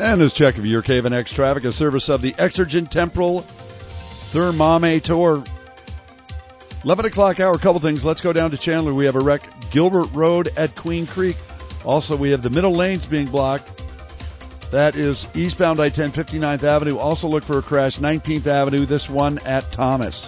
And this check of your KFNX traffic, a service of the Exergen Temporal Thermometer. 11 o'clock hour, a couple things. Let's go down to Chandler. We have a wreck, Gilbert Road at Queen Creek. Also, we have the middle lanes being blocked. That is eastbound I-10, 59th Avenue. Also look for a crash, 19th Avenue, this one at Thomas.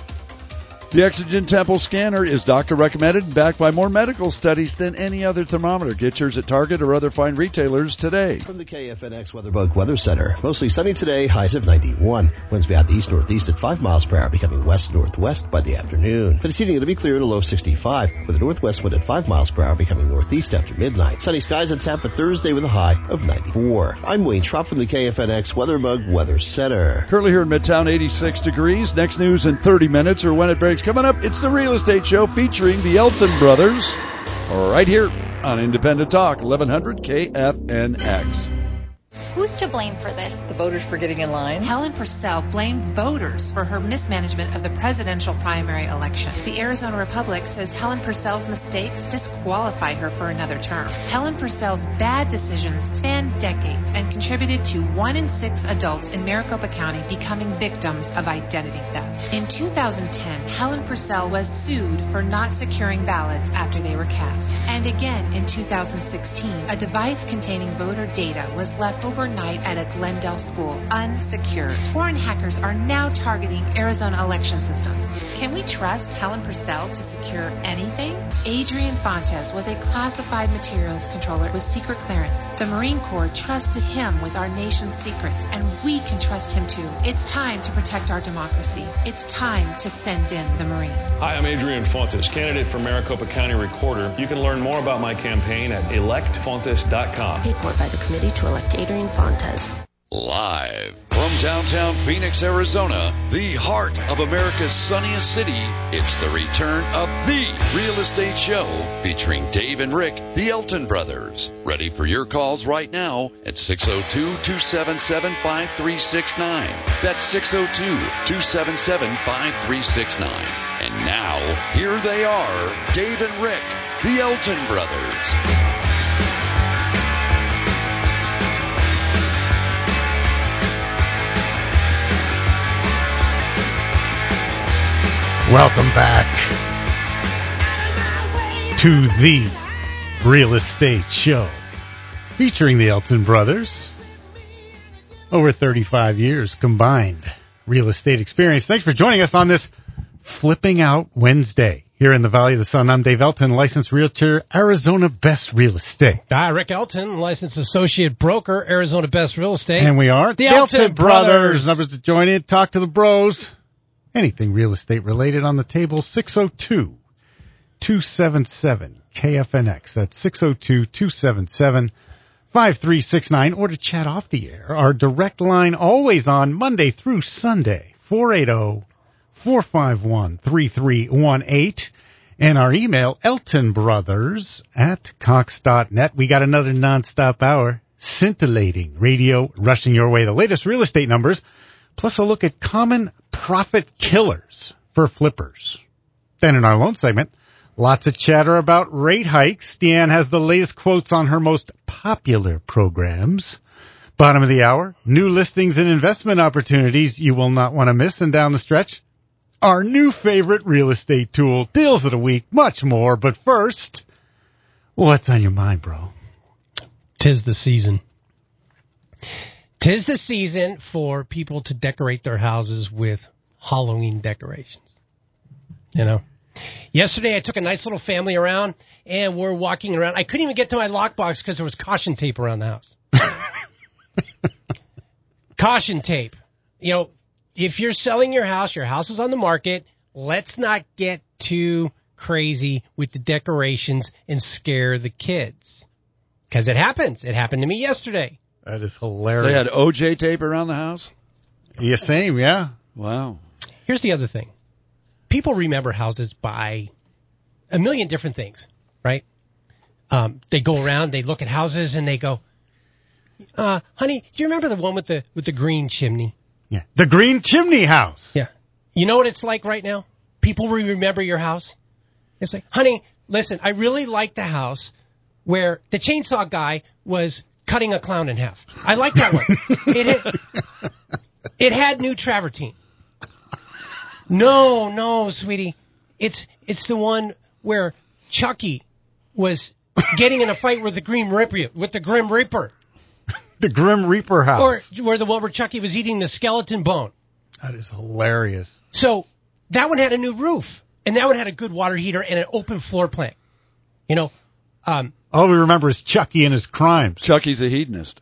The Exergen Temple scanner is doctor recommended and backed by more medical studies than any other thermometer. Get yours at Target or other fine retailers today. From the KFNX WeatherBug Weather Center, mostly sunny today, highs of 91. Winds beyond east-northeast at 5 miles per hour, becoming west-northwest by the afternoon. For this evening, it'll be clear at a low of 65, with a northwest wind at 5 miles per hour, becoming northeast after midnight. Sunny skies on tap for Thursday with a high of 94. I'm Wayne Schropp from the KFNX WeatherBug Weather Center. Currently here in Midtown, 86 degrees. Next news in 30 minutes or when it breaks. Coming up, it's the Real Estate Show featuring the Elton Brothers right here on Independent Talk, 1100 KFNX. Who's to blame for this? The voters for getting in line. Helen Purcell blamed voters for her mismanagement of the presidential primary election. The Arizona Republic says Helen Purcell's mistakes disqualify her for another term. Helen Purcell's bad decisions span decades and contributed to 1 in 6 adults in Maricopa County becoming victims of identity theft. In 2010, Helen Purcell was sued for not securing ballots after they were cast. And again in 2016, a device containing voter data was left overnight at a Glendale school, unsecured. Foreign hackers are now targeting Arizona election systems. Can we trust Helen Purcell to secure anything? Adrian Fontes was a classified materials controller with secret clearance. The Marine Corps trusted him with our nation's secrets, and we can trust him too. It's time to protect our democracy. It's time to send in the Marine. Hi, I'm Adrian Fontes, candidate for Maricopa County Recorder. You can learn more about my campaign at electfontes.com. Paid for by the Committee to Elect Adrian Fontes. Live from downtown Phoenix, Arizona, the heart of America's sunniest city, it's the return of the Real Estate Show featuring Dave and Rick, the Elton Brothers. Ready for your calls right now at 602-277-5369. That's 602-277-5369. And now, here they are, Dave and Rick, the Elton Brothers. Welcome back to the Real Estate Show featuring the Elton Brothers. Over 35 years combined real estate experience. Thanks for joining us on this Flipping Out Wednesday here in the Valley of the Sun. I'm Dave Elton, licensed realtor, Arizona Best Real Estate. Hi, Rick Elton, licensed associate broker, Arizona Best Real Estate. And we are the Elton Brothers. Numbers to join in, talk to the bros. Anything real estate related on the table, 602-277-KFNX. That's 602-277-5369. Or to chat off the air, our direct line always on Monday through Sunday, 480-451-3318. And our email, eltonbrothers@cox.net. We got another nonstop hour, scintillating radio rushing your way. The latest real estate numbers, plus a look at common profit killers for flippers. Then in our loan segment, lots of chatter about rate hikes. Deanne has the latest quotes on her most popular programs. Bottom of the hour, new listings and investment opportunities you will not want to miss. And down the stretch, our new favorite real estate tool, deals of the week, much more. But first, what's on your mind, bro? 'Tis the season. 'Tis the season for people to decorate their houses with Halloween decorations. You know, yesterday I took a nice little family around and we're walking around. I couldn't even get to my lockbox because there was caution tape around the house. Caution tape. You know, if you're selling your house is on the market, let's not get too crazy with the decorations and scare the kids. Because it happens. It happened to me yesterday. That is hilarious. They had OJ tape around the house? Yeah, same, yeah. Wow. Here's the other thing. People remember houses by a million different things, right? They go around, they look at houses, and they go, honey, do you remember the one with the green chimney? Yeah. The green chimney house. Yeah. You know what it's like right now? People remember your house. It's like, honey, listen, I really like the house where the chainsaw guy was cutting a clown in half. I like that one. It had new travertine. No, sweetie. It's the one where Chucky was getting in a fight with the Grim Reaper. The Grim Reaper house. Or where the one where Chucky was eating the skeleton bone. That is hilarious. So that one had a new roof, and that one had a good water heater and an open floor plan. You know, all we remember is Chucky and his crimes. Chucky's a hedonist.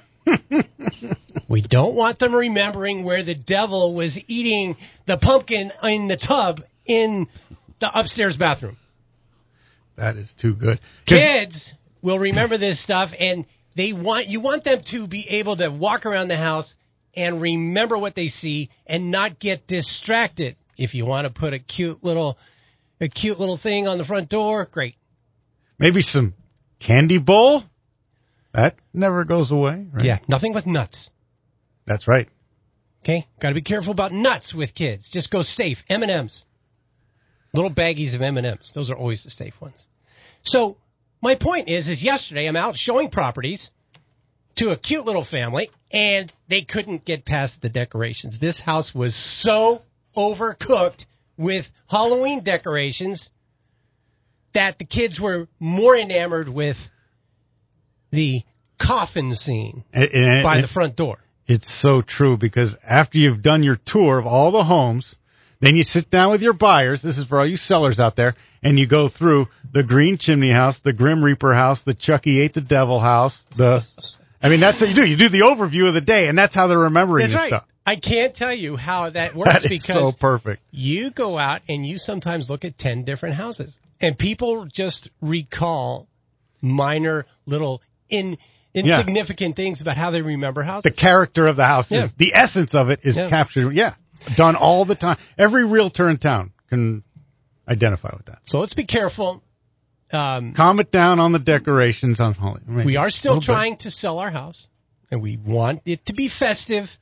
We don't want them remembering where the devil was eating the pumpkin in the tub in the upstairs bathroom. That is too good. Kids will remember this stuff, and you want them to be able to walk around the house and remember what they see and not get distracted. If you want to put a cute little thing on the front door, great. Maybe some candy bowl. That never goes away, right? Yeah, nothing with nuts. That's right. Okay, got to be careful about nuts with kids. Just go safe. M&Ms. Little baggies of M&Ms. Those are always the safe ones. So my point is yesterday I'm out showing properties to a cute little family, and they couldn't get past the decorations. This house was so overcooked with Halloween decorations that the kids were more enamored with the coffin scene by the front door. It's so true, because after you've done your tour of all the homes, then you sit down with your buyers. This is for all you sellers out there. And you go through the Green Chimney house, the Grim Reaper house, the Chucky Ate the Devil house. That's what you do. You do the overview of the day, and that's how they're remembering That's this right. stuff. I can't tell you how that works That is because so perfect. You go out and you sometimes look at 10 different houses, and people just recall minor little insignificant things about how they remember houses. The character of the house, the essence of it is captured. Yeah, done all the time. Every realtor in town can identify with that. So let's be careful. Calm it down on the decorations on Halloween. We are still trying to sell our house, and we want it to be festive,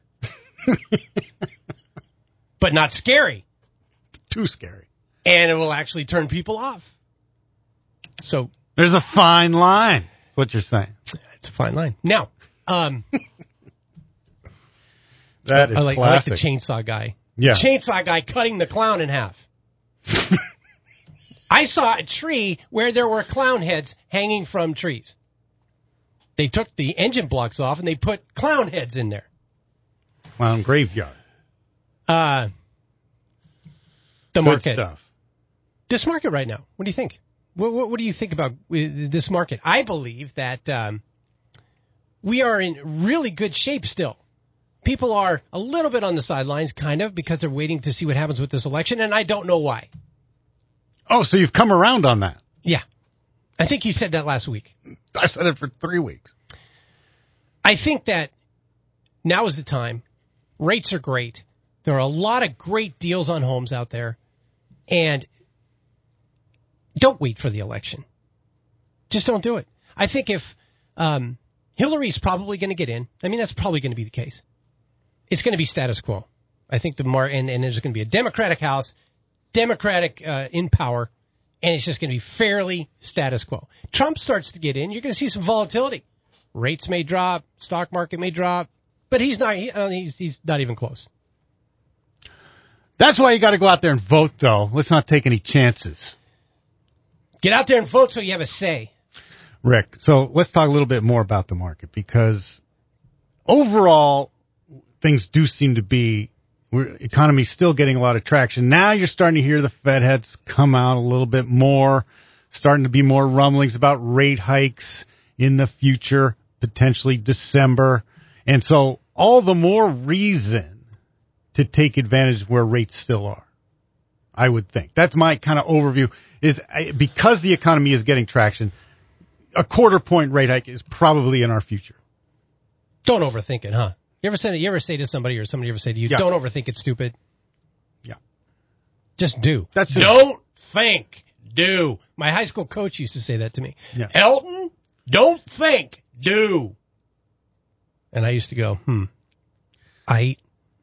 but not scary. Too scary. And it will actually turn people off. So there's a fine line. What you're saying? It's a fine line. Now, that is I like classic. the chainsaw guy. Yeah, chainsaw guy cutting the clown in half. I saw a tree where there were clown heads hanging from trees. They took the engine blocks off and they put clown heads in there. Clown graveyard. The Good market stuff. This market right now. What do you think? What do you think about this market? I believe that we are in really good shape still. People are a little bit on the sidelines, kind of, because they're waiting to see what happens with this election, and I don't know why. Oh, so you've come around on that. Yeah. I think you said that last week. I said it for 3 weeks. I think that now is the time. Rates are great. There are a lot of great deals on homes out there, and don't wait for the election. Just don't do it. I think if Hillary's probably going to get in, that's probably going to be the case. It's going to be status quo. I think and there's going to be a Democratic House, Democratic in power, and it's just going to be fairly status quo. Trump starts to get in, you're going to see some volatility. Rates may drop, stock market may drop, but he's not even close. That's why you got to go out there and vote, though. Let's not take any chances. Get out there and vote so you have a say. Rick, so let's talk a little bit more about the market, because overall things do seem to be, economy's still getting a lot of traction. Now you're starting to hear the Fed heads come out a little bit more, starting to be more rumblings about rate hikes in the future, potentially December. And so all the more reason to take advantage of where rates still are, I would think. That's my kind of overview, is because the economy is getting traction, a 1/4 point rate hike is probably in our future. Don't overthink it, huh? You ever say to somebody, or somebody ever say to you, don't overthink it, stupid? Yeah. Just do. Don't think, do. My high school coach used to say that to me. Yeah. Elton, don't think, do. And I used to go, it's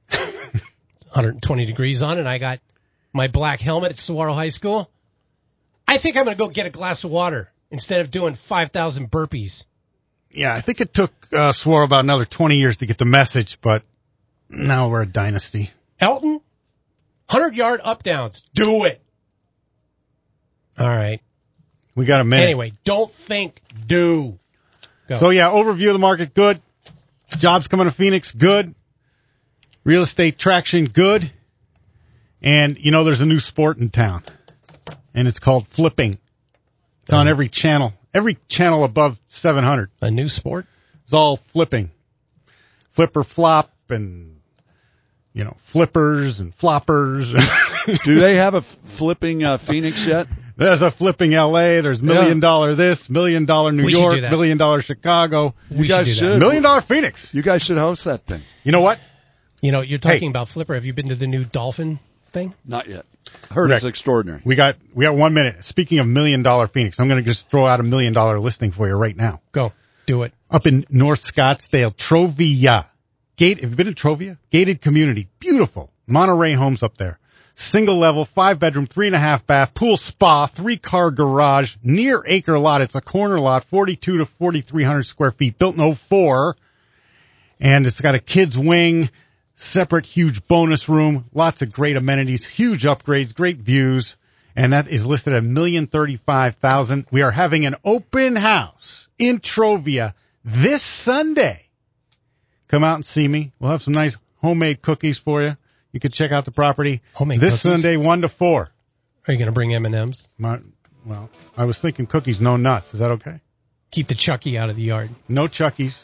120 degrees on, and I got my black helmet at Saguaro High School. I think I'm going to go get a glass of water instead of doing 5,000 burpees. Yeah, I think it took Swore about another 20 years to get the message, but now we're a dynasty. Elton, 100-yard up downs. Do it. All right. We got a minute. Anyway, don't think, do. Go. So, yeah, overview of the market, good. Jobs coming to Phoenix, good. Real estate traction, good. And, you know, there's a new sport in town, and it's called flipping. It's on every channel above 700. A new sport? It's all flipping. Flipper flop and, you know, flippers and floppers. Do they have a flipping Phoenix yet? There's a flipping L.A. There's $1 million this, $1 million New York, $1 million Chicago. You guys should. $1 million Phoenix. You guys should host that thing. You know what? You know, you're talking about Flipper. Have you been to the new Dolphin thing? Not yet. Heard it's extraordinary. We got 1 minute. Speaking of $1 million Phoenix, I'm going to just throw out $1 million listing for you right now. Go. Do it. Up in North Scottsdale, Trovia. Have you been to Trovia? Gated community. Beautiful. Monterey homes up there. Single level, 5-bedroom, 3.5 bath, pool spa, 3-car garage, near acre lot. It's a corner lot, 42 to 4,300 square feet, built in 04. And it's got a kid's wing, separate huge bonus room, lots of great amenities, huge upgrades, great views. And that is listed at $1,035,000. We are having an open house in Trovia this Sunday. Come out and see me. We'll have some nice homemade cookies for you. You can check out the property homemade this cookies? Sunday, 1 to 4. Are you going to bring M&Ms? Well, I was thinking cookies, no nuts. Is that okay? Keep the Chucky out of the yard. No Chuckies.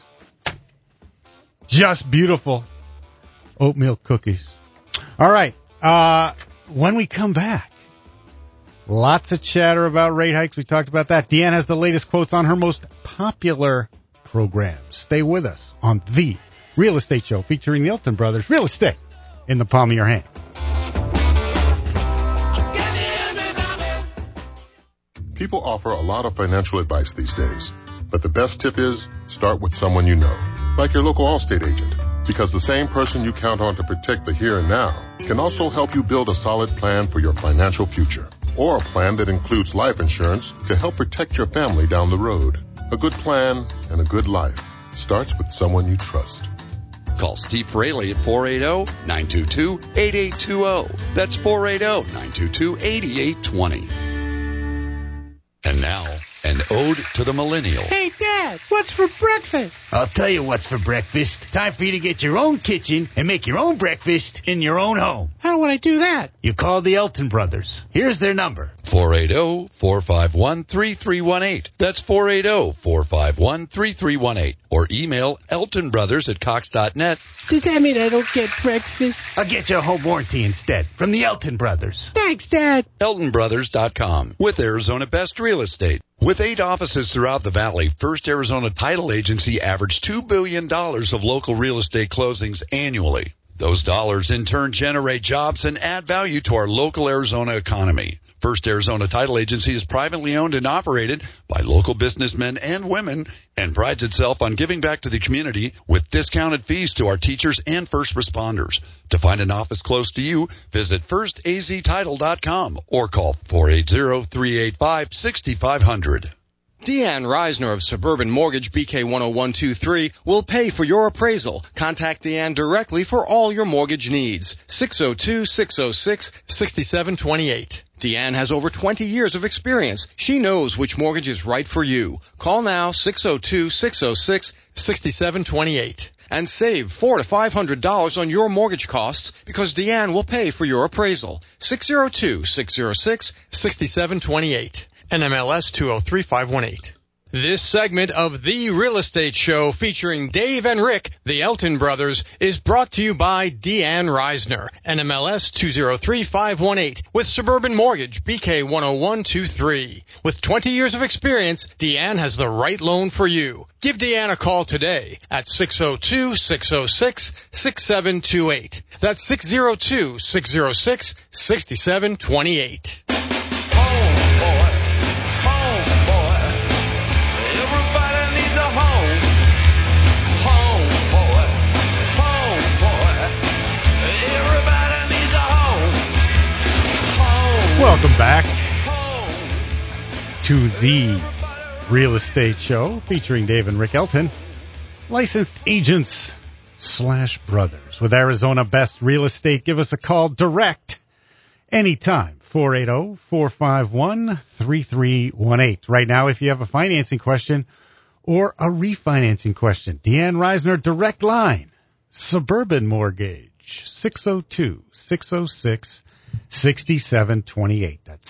Just beautiful oatmeal cookies. All right. When we come back, lots of chatter about rate hikes. We talked about that. Deanne has the latest quotes on her most popular programs. Stay with us on The Real Estate Show featuring the Elton Brothers. Real estate in the palm of your hand. People offer a lot of financial advice these days, but the best tip is start with someone you know, like your local Allstate agent, because the same person you count on to protect the here and now can also help you build a solid plan for your financial future, or a plan that includes life insurance to help protect your family down the road. A good plan and a good life starts with someone you trust. Call Steve Fraley at 480-922-8820. That's 480-922-8820. And now, an ode to the millennial. Hey, Dad, what's for breakfast? I'll tell you what's for breakfast. Time for you to get your own kitchen and make your own breakfast in your own home. How would I do that? You call the Elton Brothers. Here's their number. 480-451-3318. That's 480-451-3318. Or email eltonbrothers@cox.net. Does that mean I don't get breakfast? I'll get you a home warranty instead from the Elton Brothers. Thanks, Dad. EltonBrothers.com with Arizona Best Real Estate. With 8 offices throughout the valley, First Arizona Title Agency averaged $2 billion of local real estate closings annually. Those dollars in turn generate jobs and add value to our local Arizona economy. First Arizona Title Agency is privately owned and operated by local businessmen and women and prides itself on giving back to the community with discounted fees to our teachers and first responders. To find an office close to you, visit firstaztitle.com or call 480-385-6500. Deanne Reisner of Suburban Mortgage BK 10123 will pay for your appraisal. Contact Deanne directly for all your mortgage needs. 602-606-6728. Deanne has over 20 years of experience. She knows which mortgage is right for you. Call now 602-606-6728 and save $400 to $500 on your mortgage costs because Deanne will pay for your appraisal. 602-606-6728. NMLS 203518. This segment of The Real Estate Show featuring Dave and Rick, the Elton Brothers, is brought to you by Deanne Reisner, NMLS 203518, with Suburban Mortgage, BK 10123. With 20 years of experience, Deanne has the right loan for you. Give Deanne a call today at 602-606-6728. That's 602-606-6728. Welcome back to the Real Estate Show featuring Dave and Rick Elton, licensed agents / brothers with Arizona Best Real Estate. Give us a call direct anytime, 480-451-3318. Right now, if you have a financing question or a refinancing question, Deanne Reisner, direct line, Suburban Mortgage, 602-606-6728. That's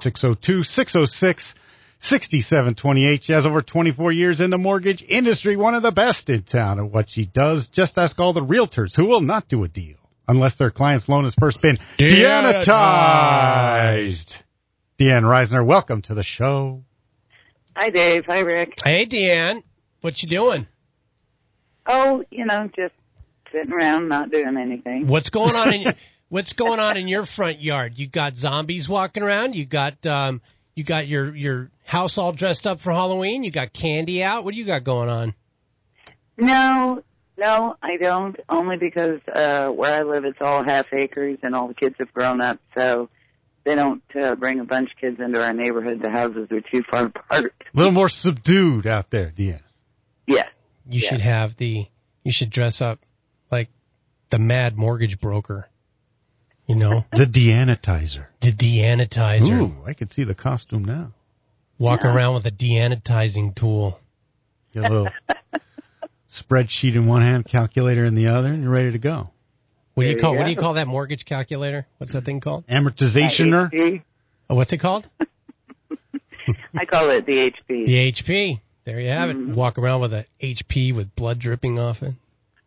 602-606-6728. She has over 24 years in the mortgage industry, one of the best in town at what she does. Just ask all the realtors who will not do a deal unless their client's loan has first been deanitized. Deanne Reisner, welcome to the show. Hi, Dave. Hi, Rick. Hey, Deanne. What you doing? Oh, just sitting around, not doing anything. What's going on in your front yard? You got zombies walking around? You got your house all dressed up for Halloween? You got candy out? What do you got going on? No, I don't. Only because where I live, it's all half acres, and all the kids have grown up, so they don't bring a bunch of kids into our neighborhood. The houses are too far apart. A little more subdued out there, Deanne. Yeah. You should dress up like the mad mortgage broker. The deanitizer. The deanitizer. Ooh, I could see the costume now. Walk around with a deanitizing tool. Get a little spreadsheet in one hand, calculator in the other, and you're ready to go. What do you call that mortgage calculator? What's that thing called? Amortizationer. Oh, what's it called? I call it the HP. The HP. There you have it. Walk around with a HP with blood dripping off it.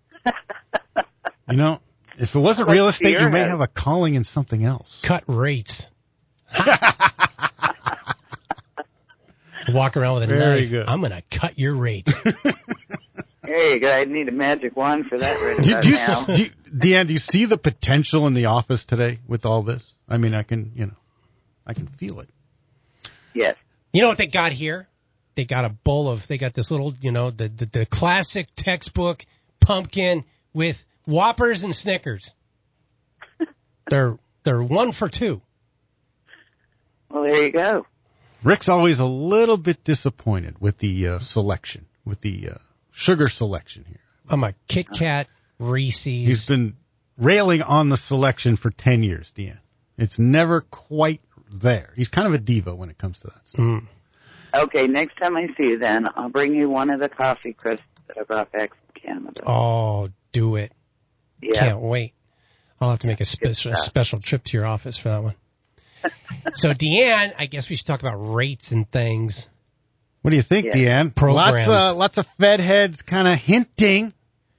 If it wasn't real estate, you may have a calling in something else. Cut rates. Walk around with a Very knife. good. I'm going to cut your rates. There you go. I'd need a magic wand for that right about now. Deanne, do you see the potential in the office today with all this? I mean, I can feel it. Yes. You know what they got here? They got they got this little, the classic textbook pumpkin with Whoppers and Snickers. They're 1 for 2. Well, there you go. Rick's always a little bit disappointed with the selection, with the sugar selection here. I'm a Kit Kat, Reese's. He's been railing on the selection for 10 years, Deanne. It's never quite there. He's kind of a diva when it comes to that stuff. Okay, next time I see you then, I'll bring you one of the coffee crisps that I brought back from Canada. Oh, do it. Yeah. Can't wait. I'll have to make a special trip to your office for that one. So, Deanne, I guess we should talk about rates and things. What do you think, Deanne? Programs. Lots of Fed heads kind of hinting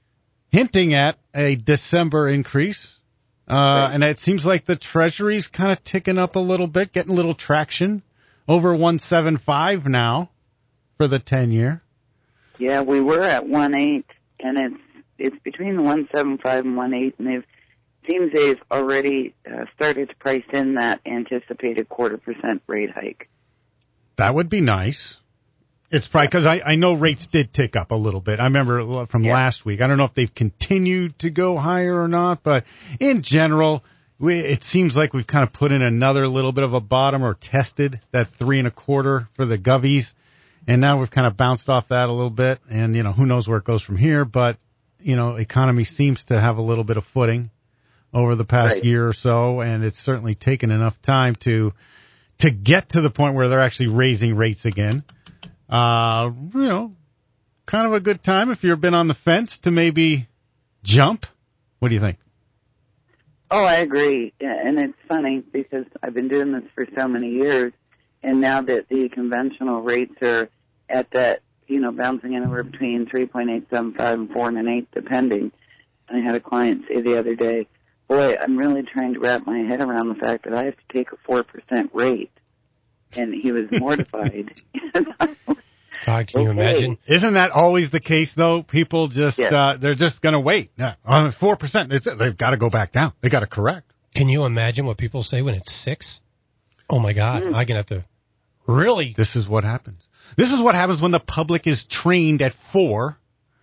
at a December increase. And it seems like the Treasury's kind of ticking up a little bit, getting a little traction. Over 1.75 now for the 10-year. Yeah, we were at 1.8, and it's between 1.75 and 1.8, and seems they've already started to price in that anticipated 0.25% rate hike. That would be nice. It's probably because I know rates did tick up a little bit. I remember from last week. I don't know if they've continued to go higher or not, but in general, it seems like we've kind of put in another little bit of a bottom or tested that 3.25 for the govies. And now we've kind of bounced off that a little bit. And, who knows where it goes from here. But, economy seems to have a little bit of footing over the past year or so. And it's certainly taken enough time to get to the point where they're actually raising rates again. Kind of a good time if you've been on the fence to maybe jump. What do you think? Oh, I agree. And it's funny because I've been doing this for so many years, and now that the conventional rates are at that, bouncing anywhere between 3.875 and 4.125, depending. And I had a client say the other day, boy, I'm really trying to wrap my head around the fact that I have to take a 4% rate. And he was mortified. God, can you imagine? Isn't that always the case, though? People just, they're just going to wait. 4%, they've got to go back down. They got to correct. Can you imagine what people say when it's 6? Oh, my God. I'm going to have to really. This is what happens. This is what happens when the public is trained at 4.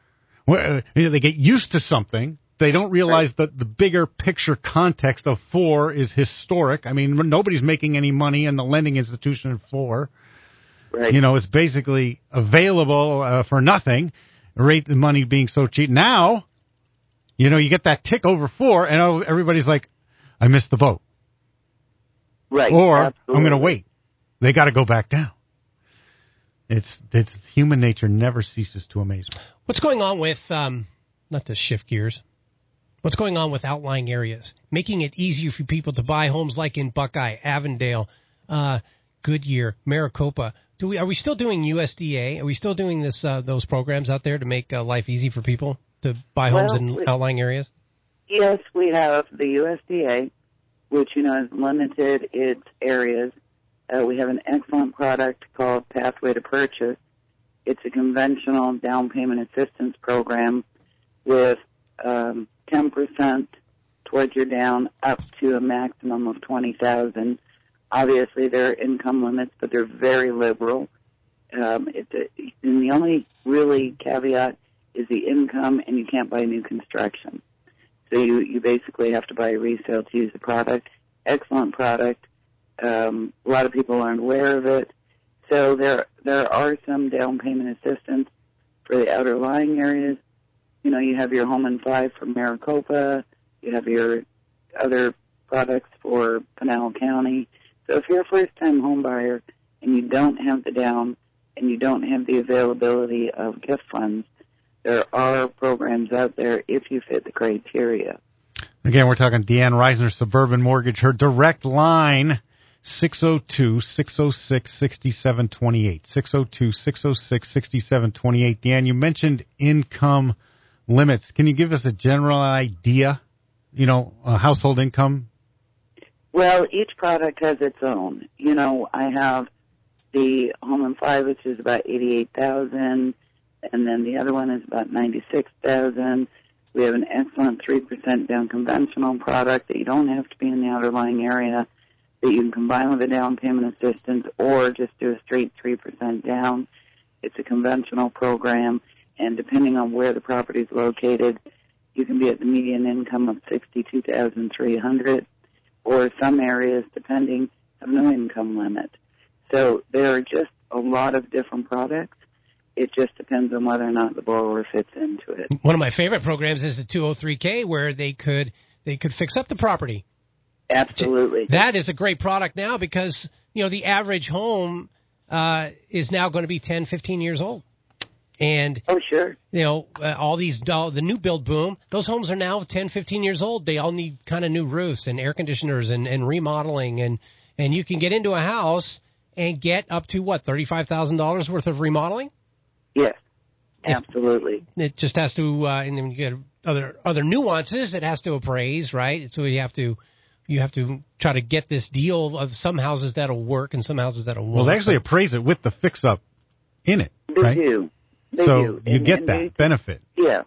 They get used to something. They don't realize that the bigger picture context of 4 is historic. I mean, nobody's making any money in the lending institution at 4. Right. You know, it's basically available for nothing. Rate the money being so cheap. Now, you know, you get that tick over 4, and everybody's like, I missed the boat. Right. Or Absolutely. I'm going to wait. They got to go back down. It's human nature never ceases to amaze me. What's going on with, not to shift gears, what's going on with outlying areas, making it easier for people to buy homes like in Buckeye, Avondale, Goodyear, Maricopa? Are we still doing USDA? Are we still doing those programs out there to make life easy for people to buy homes in outlying areas? Yes, we have the USDA, which, you know, has limited its areas. We have an excellent product called Pathway to Purchase. It's a conventional down payment assistance program with 10% towards your down up to a maximum of $20,000. Obviously, there are income limits, but they're very liberal. And the only really caveat is the income, and you can't buy new construction. So you basically have to buy a resale to use the product. Excellent product. A lot of people aren't aware of it. So there are some down payment assistance for the outer lying areas. You know, you have your Home in 5 for Maricopa. You have your other products for Pinal County. So if you're a first-time home buyer and you don't have the down and you don't have the availability of gift funds, there are programs out there if you fit the criteria. Again, we're talking Deanne Reisner, Suburban Mortgage. Her direct line, 602-606-6728. 602-606-6728. Deanne, you mentioned income limits. Can you give us a general idea, you know, household income? Well, each product has its own. You know, I have the Home in 5, which is about $88,000, and then the other one is about $96,000. We have an excellent 3% down conventional product that you don't have to be in the outer lying area, that you can combine with a down payment assistance or just do a straight 3% down. It's a conventional program, and depending on where the property is located, you can be at the median income of $62,300, or some areas, depending, have no income limit. So there are just a lot of different products. It just depends on whether or not the borrower fits into it. One of my favorite programs is the 203K, where they could fix up the property. Absolutely. That is a great product now because, you know, the average home is now going to be 10, 15 years old. And, oh, sure. You know, all these, the new build boom, those homes are now 10, 15 years old. They all need kind of new roofs and air conditioners and remodeling. And you can get into a house and get up to, what, $35,000 worth of remodeling? Yes, absolutely. It just has to, and then you get other nuances. It has to appraise, right? So you have to try to get this deal of some houses that'll work and some houses that'll won't. Well, they actually appraise it with the fix-up in it, right? They do. They so do. You get that benefit. Yeah.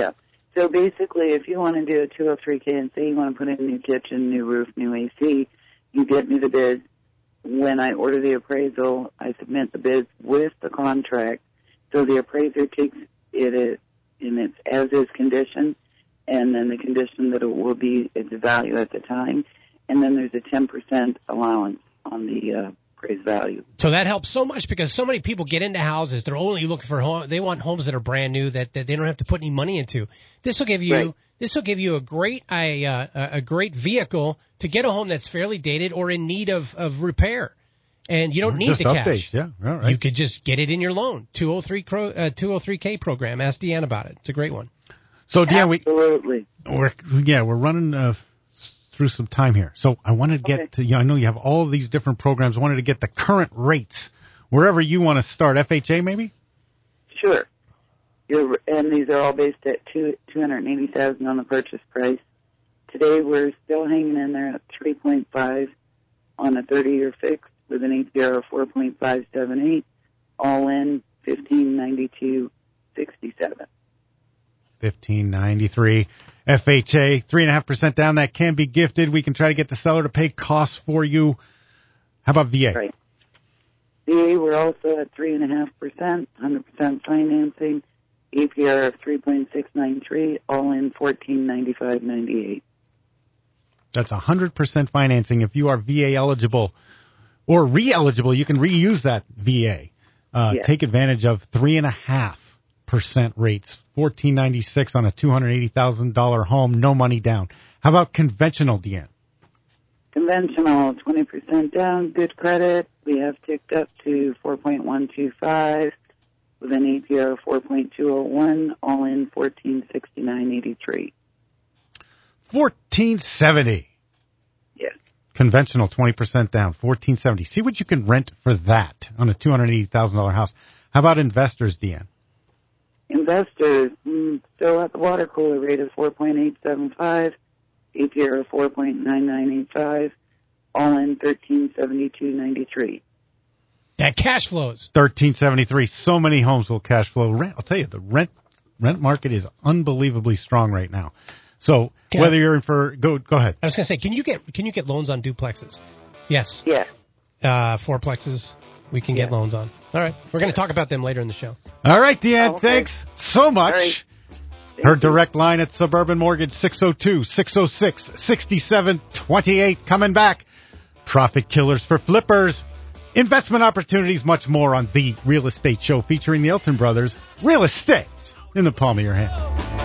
So basically, if you want to do a 203K and say you want to put in a new kitchen, new roof, new AC, you get me the bids. When I order the appraisal, I submit the bids with the contract. So the appraiser takes it in its as-is condition, and then the condition that it will be its value at the time, and then there's a 10% allowance on the appraised value. So that helps so much because so many people get into houses. They're only looking for they want homes that are brand new that they don't have to put any money into. This will give you a great vehicle to get a home that's fairly dated or in need of repair. And you don't need just the update. cash. Yeah, all right. You could just get it in your loan. 203K program. Ask Deanne about it. It's a great one. So Deanne, we're running through some time here. So I wanted to get to, I know you have all of these different programs. I wanted to get the current rates wherever you want to start. FHA maybe? Sure. And these are all based at $280,000 on the purchase price. Today we're still hanging in there at 3.5 on a 30-year fix with an APR of 4.578, all in $1,592.67. $1,593. FHA, 3.5% down. That can be gifted. We can try to get the seller to pay costs for you. How about VA? Right. VA, we're also at 3.5%, 100% financing, APR of 3.693, all in $1,495.98. That's 100% financing if you are VA eligible. or re-eligible, you can reuse that VA. Take advantage of 3.5% rates, $1,496 on a $280,000 home, no money down. How about conventional, Deanne? Conventional, 20% down, good credit. We have ticked up to 4.125 with an APR of 4.201, all in 1469.83. 1470. Yes. Conventional, 20% down, 1470. See what you can rent for that on a $280,000 house. How about investors, Deanne? Investors, still at the water cooler rate of 4.875, APR of 4.9985, all in 1372.93. That cash flows. 1373. So many homes will cash flow. I'll tell you, the rent market is unbelievably strong right now. So whether you're in for go ahead. I was going to say, can you get loans on duplexes? Yes. Yeah. Fourplexes, we can get loans on. All right. We're going to talk about them later in the show. All right, Deanne. Thanks so much. Right. Her direct line at Suburban Mortgage, 602-606-6728. Coming back. Profit killers for flippers. Investment opportunities, much more on The Real Estate Show featuring the Elton Brothers. Real estate in the palm of your hand.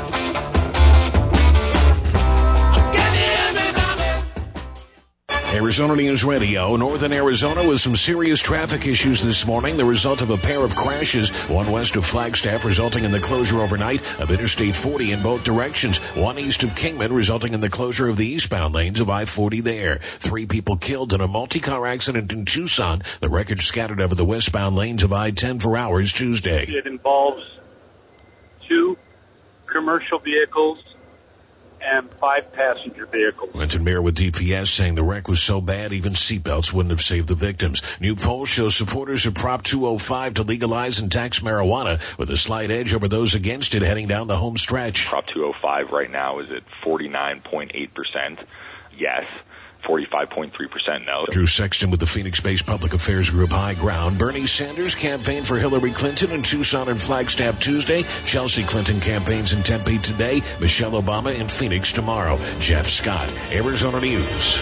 Arizona News Radio, Northern Arizona with some serious traffic issues this morning, the result of a pair of crashes, one west of Flagstaff resulting in the closure overnight of Interstate 40 in both directions, one east of Kingman resulting in the closure of the eastbound lanes of I-40 there. 3 people killed in a multi-car accident in Tucson, the wreckage scattered over the westbound lanes of I-10 for hours Tuesday. It involves 2 commercial vehicles and 5 passenger vehicles. Clinton Mayor with DPS saying the wreck was so bad even seatbelts wouldn't have saved the victims. New poll shows supporters of Prop 205 to legalize and tax marijuana with a slight edge over those against it heading down the home stretch. Prop 205 right now is at 49.8% yes, 45.3% no. Drew Sexton with the Phoenix-based public affairs group High Ground. Bernie Sanders campaigned for Hillary Clinton in Tucson and Flagstaff Tuesday. Chelsea Clinton campaigns in Tempe today. Michelle Obama in Phoenix tomorrow. Jeff Scott, Arizona News.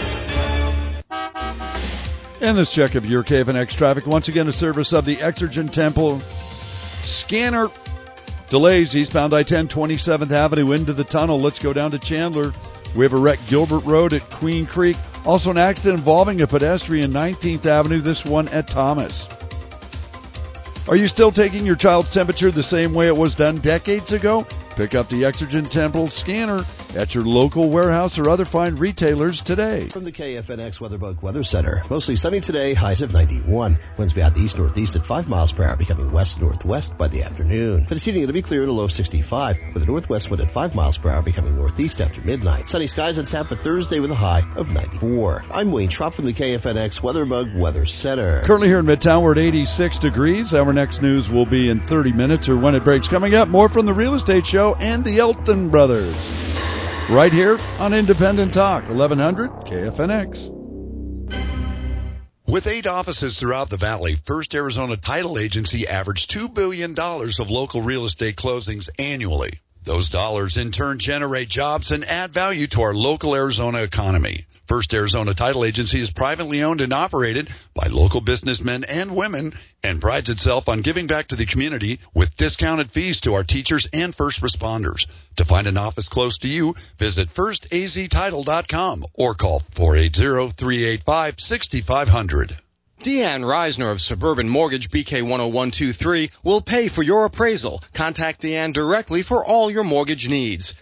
And this check of your KFNX traffic. Once again, a service of the Exergen Temple Scanner. Delays eastbound I-10, 27th Avenue into the tunnel. Let's go down to Chandler. We have a wreck Gilbert Road at Queen Creek. Also an accident involving a pedestrian 19th Avenue, this one at Thomas. Are you still taking your child's temperature the same way it was done decades ago? Pick up the Exergen Temple Scanner at your local warehouse or other fine retailers today. From the KFNX WeatherBug Weather Center. Mostly sunny today, highs of 91. Winds be out the east-northeast at 5 miles per hour, becoming west-northwest by the afternoon. For this evening, it'll be clear at a low of 65, with a northwest wind at 5 miles per hour, becoming northeast after midnight. Sunny skies on tap for Thursday with a high of 94. I'm Wayne Schropp from the KFNX WeatherBug Weather Center. Currently here in Midtown, we're at 86 degrees. Our next news will be in 30 minutes or when it breaks. Coming up, more from the Real Estate Show and the Elton Brothers. Right here on Independent Talk, 1100 KFNX. With 8 offices throughout the valley, First Arizona Title Agency averaged $2 billion of local real estate closings annually. Those dollars in turn generate jobs and add value to our local Arizona economy. First Arizona Title Agency is privately owned and operated by local businessmen and women and prides itself on giving back to the community with discounted fees to our teachers and first responders. To find an office close to you, visit firstaztitle.com or call 480-385-6500. Deanne Reisner of Suburban Mortgage BK 10123 will pay for your appraisal. Contact Deanne directly for all your mortgage needs.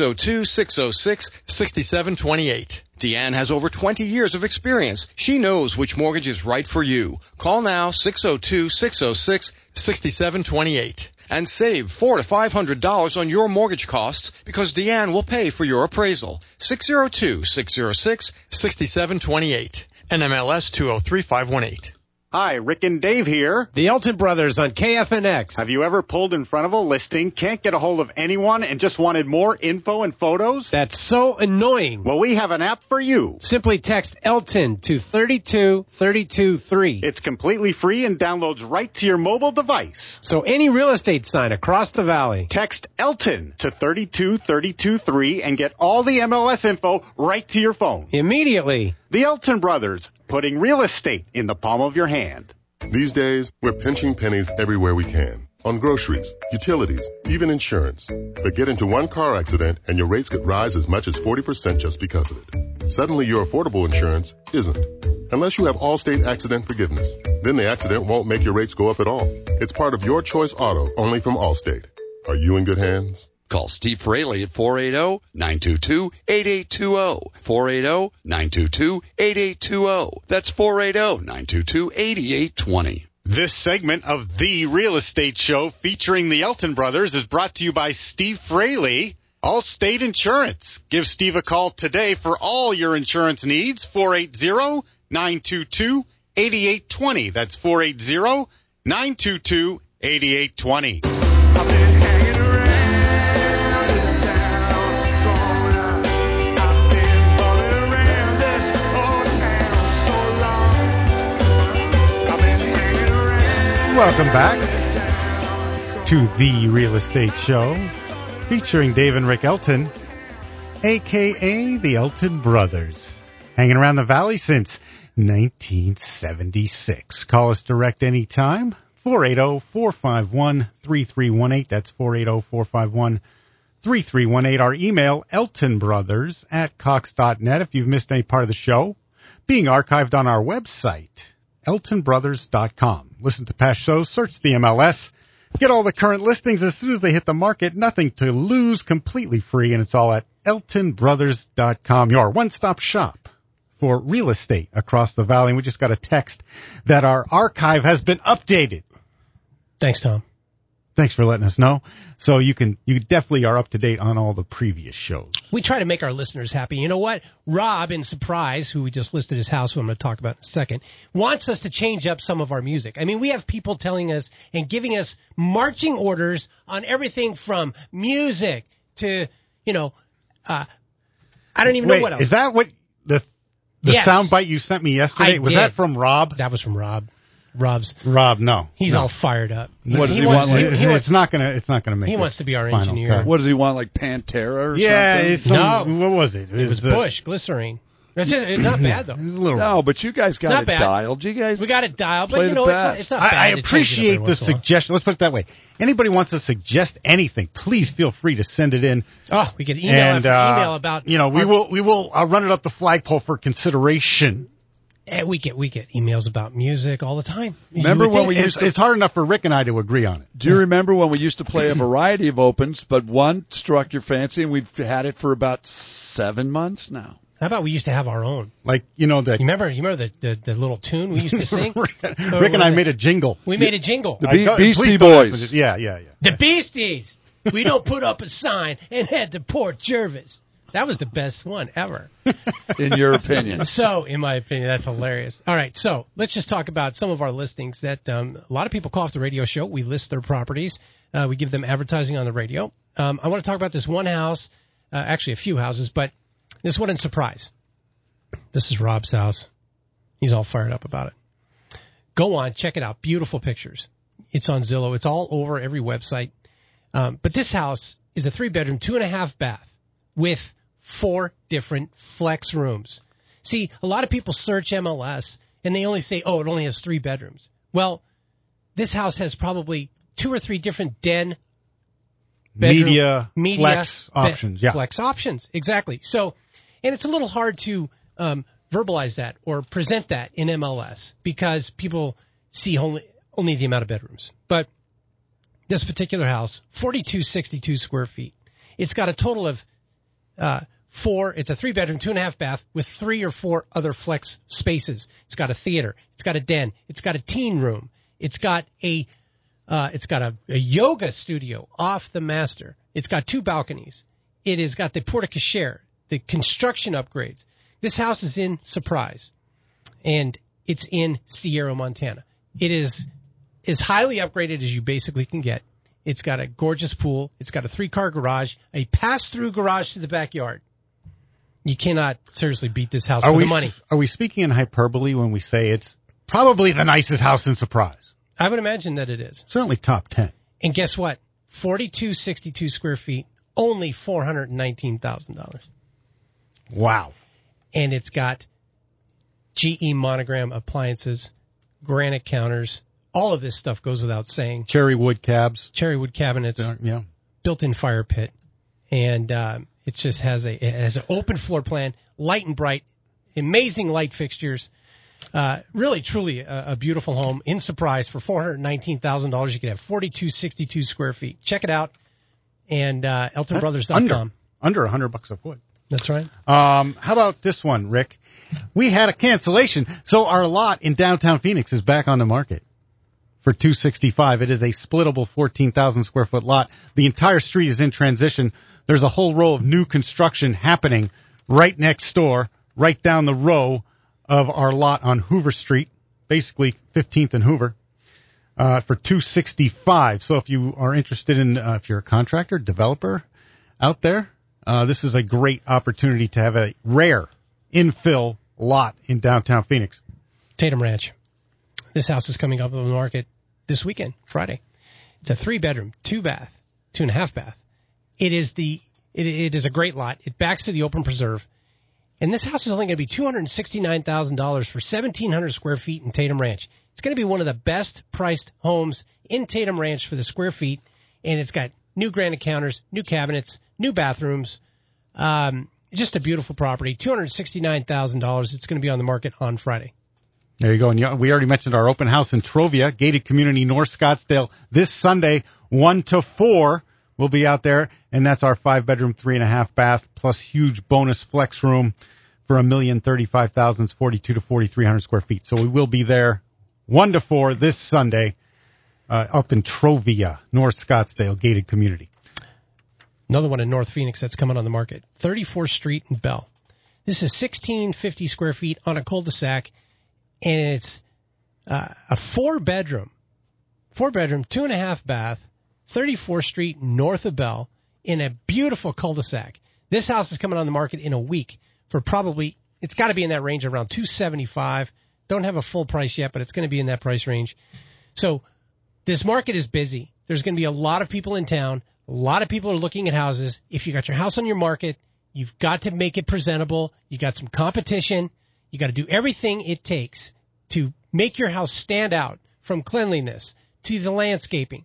602-606-6728. Deanne has over 20 years of experience. She knows which mortgage is right for you. Call now 602-606-6728 and save $400 to $500 on your mortgage costs because Deanne will pay for your appraisal. 602-606-6728. NMLS 203518. Hi, Rick and Dave here. The Elton Brothers on KFNX. Have you ever pulled in front of a listing, can't get a hold of anyone, and just wanted more info and photos? That's so annoying. Well, we have an app for you. Simply text Elton to 32323. It's completely free and downloads right to your mobile device. So any real estate sign across the valley. Text Elton to 32323 and get all the MLS info right to your phone. Immediately. The Elton Brothers. putting real estate in the palm of your hand. These days, we're pinching pennies everywhere we can. On groceries, utilities, even insurance. But get into one car accident and your rates could rise as much as 40% just because of it. Suddenly your affordable insurance isn't. Unless you have Allstate Accident Forgiveness. Then the accident won't make your rates go up at all. It's part of Your Choice Auto, only from Allstate. Are you in good hands? Call Steve Fraley at 480-922-8820. 480-922-8820. That's 480-922-8820. This segment of The Real Estate Show featuring the Elton Brothers is brought to you by Steve Fraley, Allstate Insurance. Give Steve a call today for all your insurance needs, 480-922-8820. That's 480-922-8820. Welcome back to The Real Estate Show, featuring Dave and Rick Elton, a.k.a. the Elton Brothers, hanging around the Valley since 1976. Call us direct anytime, 480-451-3318. That's 480-451-3318. Our email, eltonbrothers@cox.net. If you've missed any part of the show, being archived on our website, eltonbrothers.com. Listen to past shows, search the MLS, get all the current listings as soon as they hit the market. Nothing to lose, completely free, and it's all at eltonbrothers.com, your one-stop shop for real estate across the valley. And we just got a text that our archive has been updated. Thanks, Tom. Thanks for letting us know. So you definitely are up to date on all the previous shows. We try to make our listeners happy. You know what? Rob in Surprise, who we just listed his house, who I'm going to talk about in a second, wants us to change up some of our music. I mean, we have people telling us and giving us marching orders on everything from music to, I don't even know what else. Is that what the Yes. soundbite you sent me yesterday? Was that from Rob? That was from Rob. Rob, no. He's all fired up. What does he want? It's not gonna make. He wants to be our final engineer. cut. What does he want, like Pantera or something? What was it? It was Bush Glycerine. It's not bad though. No, but you guys got it dialed. You guys, we got it dialed, but play it's the not best. bad. I appreciate the suggestion. Let's put it that way. Anybody wants to suggest anything, please feel free to send it in. Oh, we get email after email about. We will run it up the flagpole for consideration. And we get emails about music all the time. Remember when we used to, it's hard enough for Rick and I to agree on it. Do you remember when we used to play a variety of opens, but one struck your fancy, and we've had it for about 7 months now? How about we used to have our own? Like, you remember the little tune we used to sing? Rick and I made a jingle. We made a jingle. The Beastie Boys. Yeah. The Beasties. We don't put up a sign and head to Port Jervis. That was the best one ever. In your opinion. So, in my opinion, that's hilarious. All right, so let's just talk about some of our listings that a lot of people call off the radio show. We list their properties. We give them advertising on the radio. I want to talk about this one house, actually a few houses, but this one in Surprise. This is Rob's house. He's all fired up about it. Go on, check it out. Beautiful pictures. It's on Zillow. It's all over every website. But this house is a 3-bedroom, 2.5 bath with 4 different flex rooms. See, a lot of people search MLS and they only say, it only has 3 bedrooms. Well, this house has probably 2 or 3 different den, bedroom, media flex options. Yeah. Flex options. Exactly. So, and it's a little hard to verbalize that or present that in MLS because people see only the amount of bedrooms. But this particular house, 4,262 square feet. It's got a total of 4. It's a 3-bedroom, 2.5 bath with 3 or 4 other flex spaces. It's got a theater. It's got a den. It's got a teen room. It's got a yoga studio off the master. It's got 2 balconies. It has got the porte cochere, the construction upgrades. This house is in Surprise, and it's in Sierra, Montana. It is as highly upgraded as you basically can get. It's got a gorgeous pool. It's got a 3-car garage, a pass-through garage to the backyard. You cannot seriously beat this house for the money. Are we speaking in hyperbole when we say it's probably the nicest house in Surprise? I would imagine that it is. Certainly top 10. And guess what? 4,262 square feet, only $419,000. Wow. And it's got GE Monogram appliances, granite counters. All of this stuff goes without saying. Cherry wood cabs. Cherry wood cabinets. Yeah. Built-in fire pit. And it just has an open floor plan, light and bright, amazing light fixtures. Really, truly a beautiful home in Surprise for $419,000. You can have 4,262 square feet. Check it out. And EltonBrothers.com. Under $100 a foot. That's right. How about this one, Rick? We had a cancellation, so our lot in downtown Phoenix is back on the market for $265. It is a splittable 14,000 square foot lot. The entire street is in transition. There's a whole row of new construction happening right next door, right down the row of our lot on Hoover Street, basically 15th and Hoover, for $265. So if you are interested in, if you're a contractor, developer out there, this is a great opportunity to have a rare infill lot in downtown Phoenix. Tatum Ranch. This house is coming up on the market this weekend, Friday. It's a 3-bedroom, 2-bath, 2.5 bath. It is a great lot. It backs to the open preserve. And this house is only going to be $269,000 for 1,700 square feet in Tatum Ranch. It's going to be one of the best priced homes in Tatum Ranch for the square feet. And it's got new granite counters, new cabinets, new bathrooms. Just a beautiful property. $269,000. It's going to be on the market on Friday. There you go. And we already mentioned our open house in Trovia, gated community, North Scottsdale, this Sunday, 1 to 4. We'll be out there, and that's our 5-bedroom, 3.5 bath, plus huge bonus flex room for $1,035,000, 4,200 to 4,300 square feet. So we will be there 1 to 4 this Sunday up in Trovia, North Scottsdale, gated community. Another one in North Phoenix that's coming on the market, 34th Street in Bell. This is 1,650 square feet on a cul-de-sac, and it's a 4-bedroom, 2.5 bath, 34th Street north of Bell in a beautiful cul-de-sac. This house is coming on the market in a week for probably, it's got to be in that range around $275. Don't have a full price yet, but it's going to be in that price range. So this market is busy. There's going to be a lot of people in town. A lot of people are looking at houses. If you got your house on your market, you've got to make it presentable. You got some competition. You got to do everything it takes to make your house stand out, from cleanliness to the landscaping.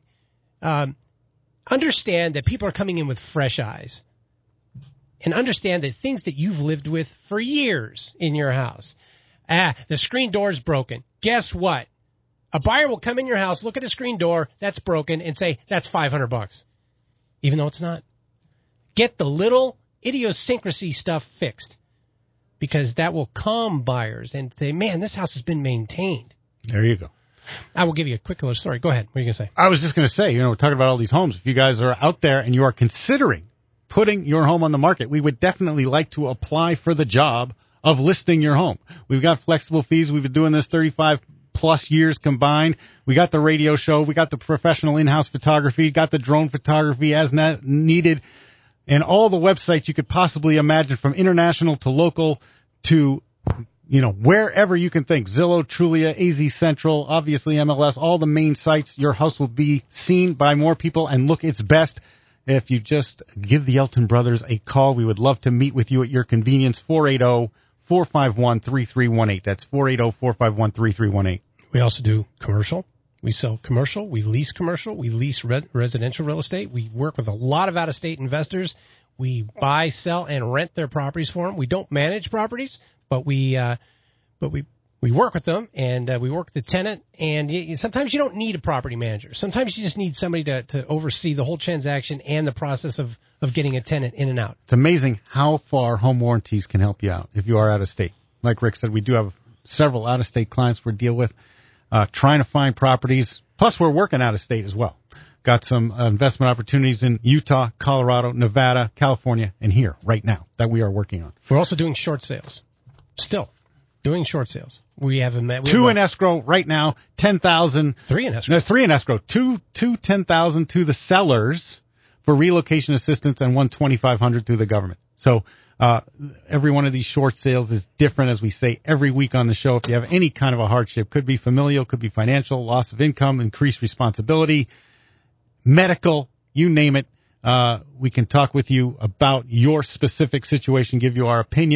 Understand that people are coming in with fresh eyes, and understand that things that you've lived with for years in your house. The screen door's broken. Guess what? A buyer will come in your house, look at a screen door that's broken, and say, that's $500, even though it's not. Get the little idiosyncrasy stuff fixed, because that will calm buyers and say, man, this house has been maintained. There you go. I will give you a quick little story. Go ahead. What are you going to say? I was just going to say, we're talking about all these homes. If you guys are out there and you are considering putting your home on the market, we would definitely like to apply for the job of listing your home. We've got flexible fees. We've been doing this 35 plus years combined. We got the radio show. We got the professional in-house photography, got the drone photography as needed, and all the websites you could possibly imagine, from international to local to wherever you can think. Zillow, Trulia, AZ Central, obviously MLS, all the main sites. Your house will be seen by more people and look its best if you just give the Elton Brothers a call. We would love to meet with you at your convenience. 480-451-3318. That's 480-451-3318. We also do commercial. We sell commercial. We lease commercial. We lease residential real estate. We work with a lot of out-of-state investors. We buy, sell, and rent their properties for them. We don't manage properties, but we work with them, and we work with the tenant. And sometimes you don't need a property manager. Sometimes you just need somebody to oversee the whole transaction and the process of getting a tenant in and out. It's amazing how far home warranties can help you out if you are out of state. Like Rick said, we do have several out-of-state clients we deal with, trying to find properties. Plus, we're working out of state as well. Got some investment opportunities in Utah, Colorado, Nevada, California, and here right now that we are working on. We're also doing short sales. Still doing short sales. We have two in escrow right now, 10,000. 3 in escrow. No, 3 in escrow. Two 10,000 to the sellers for relocation assistance, and 1,250 to the government. So every one of these short sales is different, as we say every week on the show. If you have any kind of a hardship, could be familial, could be financial, loss of income, increased responsibility, medical, you name it. We can talk with you about your specific situation, give you our opinion.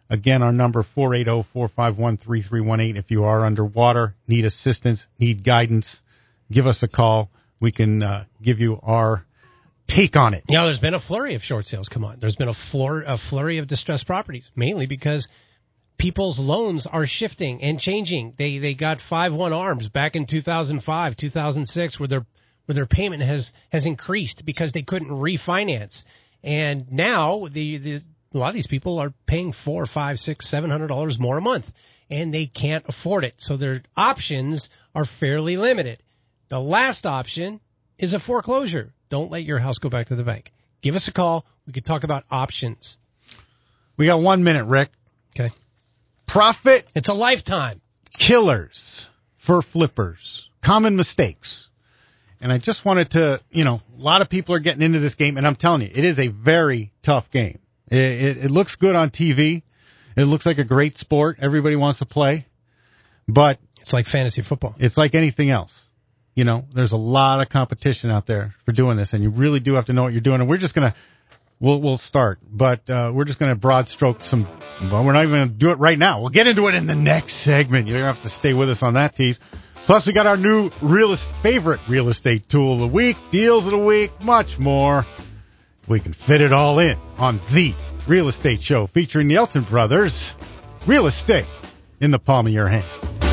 Again, our number 480-451-3318. If you are underwater, need assistance, need guidance, give us a call. We can give you our take on it. You know, there's been a flurry of short sales come on. There's been a flurry of distressed properties, mainly because people's loans are shifting and changing. They got 5-1 ARMs back in 2005, 2006, where their payment has increased because they couldn't refinance. And now a lot of these people are paying $400, $500, $600, $700 more a month, and they can't afford it. So their options are fairly limited. The last option is a foreclosure. Don't let your house go back to the bank. Give us a call. We could talk about options. We got 1 minute, Rick. Okay. Profit. It's a lifetime. Killers for flippers. Common mistakes. And I just wanted to, a lot of people are getting into this game, and I'm telling you, it is a very tough game. It looks good on TV. It looks like a great sport. Everybody wants to play. But it's like fantasy football. It's like anything else. There's a lot of competition out there for doing this, and you really do have to know what you're doing. And we're just going to, we'll start, but we're just going to broad stroke we're not even going to do it right now. We'll get into it in the next segment. You're going to have to stay with us on that tease. Plus, we got our new favorite real estate tool of the week, deals of the week, much more. We can fit it all in on The Real Estate Show featuring the Elton Brothers. Real estate in the palm of your hand.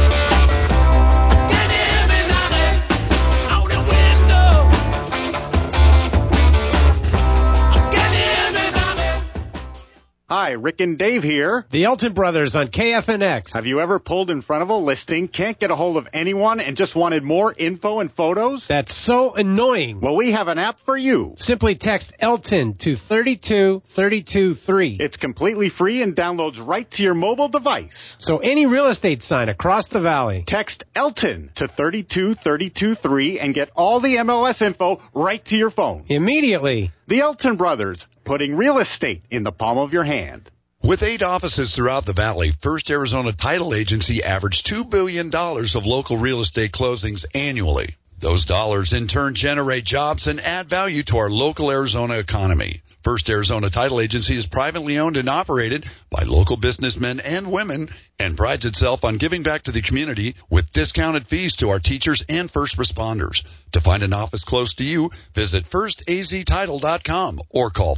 Hi, Rick and Dave here. The Elton Brothers on KFNX. Have you ever pulled in front of a listing, can't get a hold of anyone, and just wanted more info and photos? That's so annoying. Well, we have an app for you. Simply text Elton to 32323. It's completely free and downloads right to your mobile device. So any real estate sign across the valley. Text Elton to 32323 and get all the MLS info right to your phone. Immediately. The Elton Brothers, putting real estate in the palm of your hand. With 8 offices throughout the valley, First Arizona Title Agency averaged $2 billion of local real estate closings annually. Those dollars in turn generate jobs and add value to our local Arizona economy. First Arizona Title Agency is privately owned and operated by local businessmen and women and prides itself on giving back to the community with discounted fees to our teachers and first responders. To find an office close to you, visit firstaztitle.com or call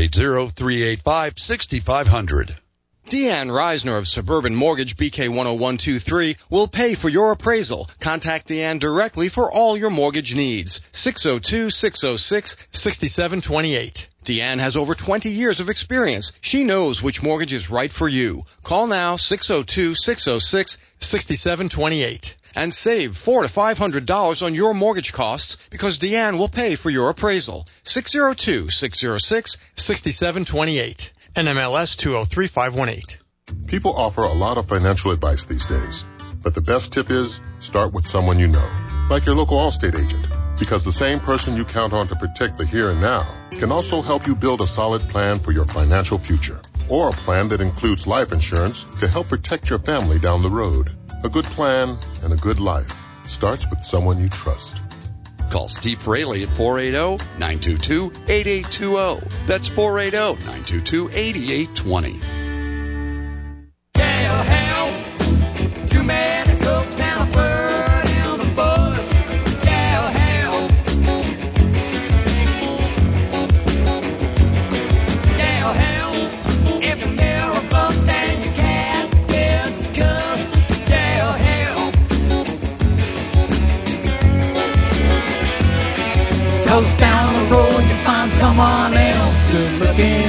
480-385-6500. Deanne Reisner of Suburban Mortgage BK 10123 will pay for your appraisal. Contact Deanne directly for all your mortgage needs. 602-606-6728. Deanne has over 20 years of experience. She knows which mortgage is right for you. Call now 602-606-6728 and save $400 to $500 on your mortgage costs because Deanne will pay for your appraisal. 602-606-6728. NMLS 203518. People offer a lot of financial advice these days, but the best tip is start with someone you know, like your local Allstate agent, because the same person you count on to protect the here and now can also help you build a solid plan for your financial future, or a plan that includes life insurance to help protect your family down the road. A good plan and a good life starts with someone you trust. Call Steve Fraley at 480-922-8820. That's 480-922-8820. Too many cooks now burning the bus. Yeah, hell. Yeah, hell. If you mirror bust and your cat gets cussed. Yeah, hell. Cause down the road you find someone else good looking.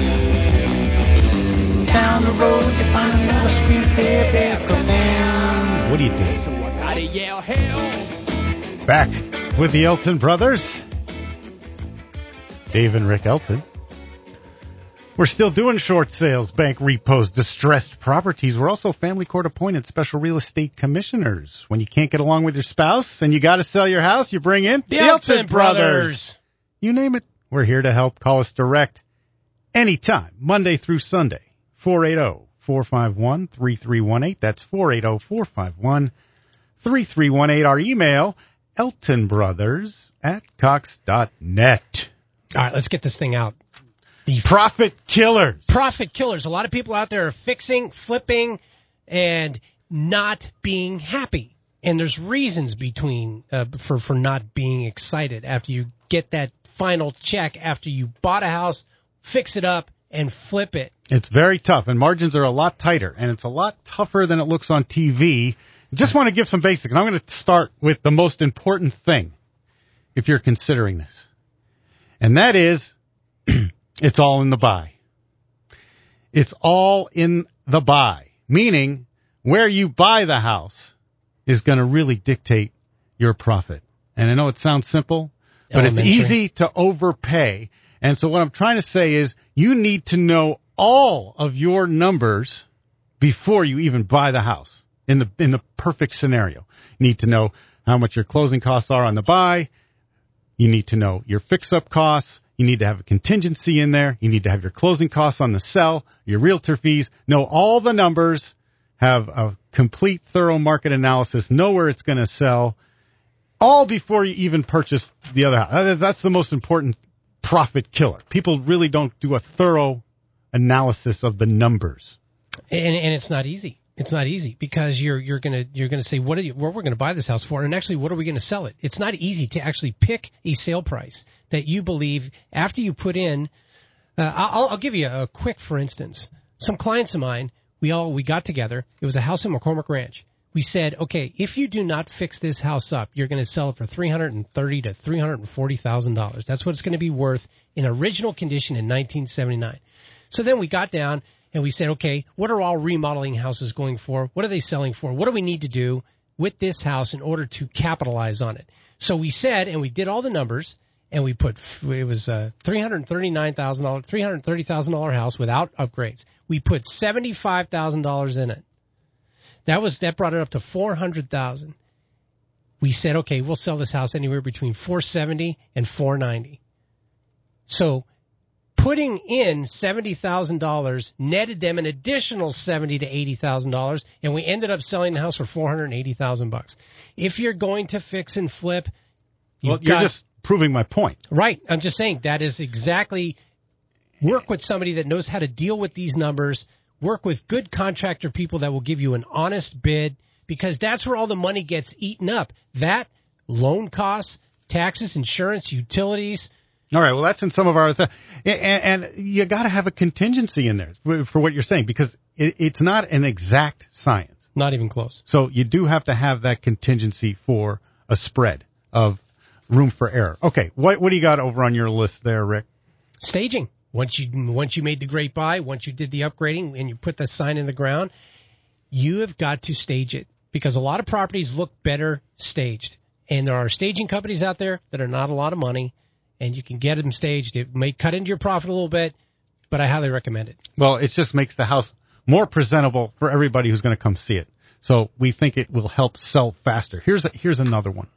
Down the road you find another sweet baby coming. What do you do? So I gotta yell hell. Back with the Elton Brothers. Dave and Rick Elton. We're still doing short sales, bank repos, distressed properties. We're also family court appointed special real estate commissioners. When you can't get along with your spouse and you got to sell your house, you bring in the Elton Brothers. You name it. We're here to help. Call us direct anytime, Monday through Sunday. 480-451-3318. That's 480-451-3318. Our email, eltonbrothers@cox.net. All right, let's get this thing out. Profit killers. Profit killers. A lot of people out there are fixing, flipping, and not being happy. And there's reasons for not being excited after you get that final check after you bought a house, fix it up, and flip it. It's very tough, and margins are a lot tighter, and it's a lot tougher than it looks on TV. Just want to give some basics. I'm going to start with the most important thing if you're considering this, and that is it's all in the buy. It's all in the buy, meaning where you buy the house is going to really dictate your profit. And I know it sounds simple, but it's easy to overpay. And so what I'm trying to say is you need to know all of your numbers before you even buy the house in the perfect scenario. You need to know how much your closing costs are on the buy. You need to know your fix-up costs. You need to have a contingency in there. You need to have your closing costs on the sell, your realtor fees. Know all the numbers. Have a complete, thorough market analysis. Know where it's going to sell. All before you even purchase the other house. That's the most important profit killer. People really don't do a thorough analysis of the numbers. And it's not easy. It's not easy because you're gonna say what we're going to buy this house for, and actually what are we going to sell it? It's not easy to actually pick a sale price that you believe after you put in. I'll give you a quick, for instance. Some clients of mine, we got together. It was a house in McCormick Ranch. We said, okay, if you do not fix this house up, you're going to sell it for $330,000 to $340,000. That's what it's going to be worth in original condition in 1979. So then we got down and we said, okay, what are all remodeling houses going for? What are they selling for? What do we need to do with this house in order to capitalize on it? So we said, and we did all the numbers, and we put, it was a $330,000 house without upgrades. We put $75,000 in it. That brought it up to $400,000. We said, okay, we'll sell this house anywhere between $470,000 and $490,000. So putting in $70,000 netted them an additional $70,000 to $80,000, and we ended up selling the house for $480,000. If you're going to fix and flip, you're just proving my point. Right. I'm just saying that is exactly, work with somebody that knows how to deal with these numbers. Work with good contractor people that will give you an honest bid, because that's where all the money gets eaten up. That, loan costs, taxes, insurance, utilities. All right, well, that's in some of our and you got to have a contingency in there for what you're saying, because it's not an exact science. Not even close. So you do have to have that contingency for a spread of room for error. Okay, what do you got over on your list there, Rick? Staging. Once you made the great buy, once you did the upgrading and you put the sign in the ground, you have got to stage it, because a lot of properties look better staged. And there are staging companies out there that are not a lot of money, and you can get them staged. It may cut into your profit a little bit, but I highly recommend it. Well, it just makes the house more presentable for everybody who's going to come see it. So we think it will help sell faster. Here's another one.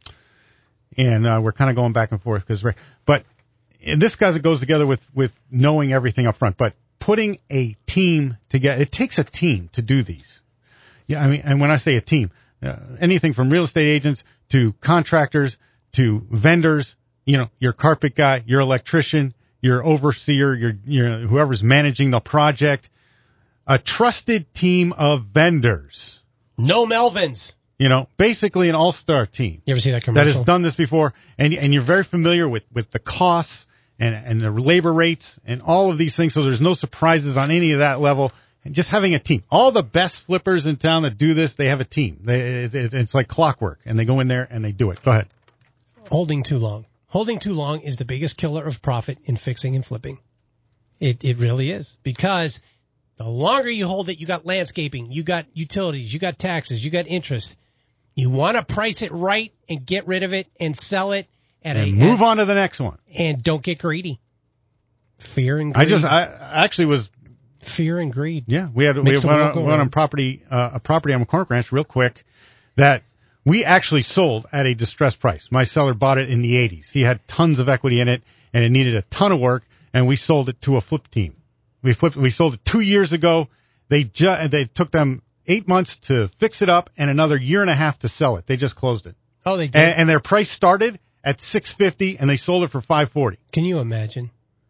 And we're kind of going back and forth but this goes together with knowing everything up front, but putting a team together. It takes a team to do these. Yeah, I mean, and when I say a team, anything from real estate agents to contractors to vendors, your carpet guy, your electrician, your overseer, your whoever's managing the project, a trusted team of vendors. No Melvins. Basically an all-star team. You ever see that commercial? That has done this before, and you're very familiar with the costs and the labor rates and all of these things, so there's no surprises on any of that level. And just having a team. All the best flippers in town that do this, they have a team. It's like clockwork, and they go in there and they do it. Go ahead. Holding too long. Holding too long is the biggest killer of profit in fixing and flipping. It really is, because the longer you hold it, you got landscaping, you got utilities, you got taxes, you got interest. You want to price it right and get rid of it and sell it move on to the next one. And don't get greedy. Fear and greed. I actually was fear and greed. Yeah, we went on property on McCormick Ranch real quick that we actually sold at a distressed price. My seller bought it in the 80s. He had tons of equity in it, and it needed a ton of work, and we sold it to a flip team. We sold it 2 years ago. They took them 8 months to fix it up and another year and a half to sell it. They just closed it. Oh, they did. And their price started at $650, and they sold it for $540. Can you imagine?